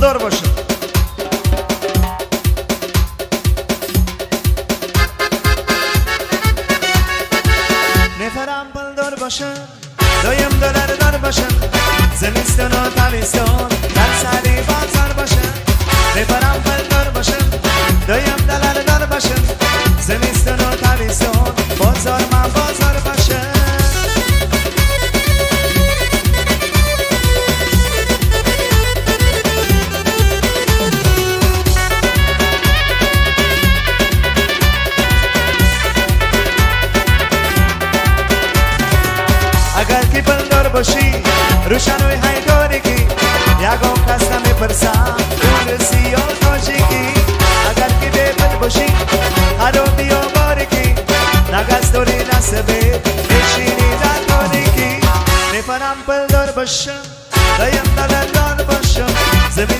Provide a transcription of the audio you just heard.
پلدار باشه. نفرم پلدار باشه، دایم دار باشه، زمستان و تابستان در سری بازار باشه. نفرم پلدار باشه، دایم دار باشه، زمستان و تابستان بازار من بازار باشه. اگر کی پلدار باشی روشنوی های داری کی یکم کستا میپرسم اون سیاه تاشی کی. اگر کی بپل باشی هرو بیا باری کی نگست دوری نسبه بشینی در داری کی. نفرم پلدار باشم دایم دار باشم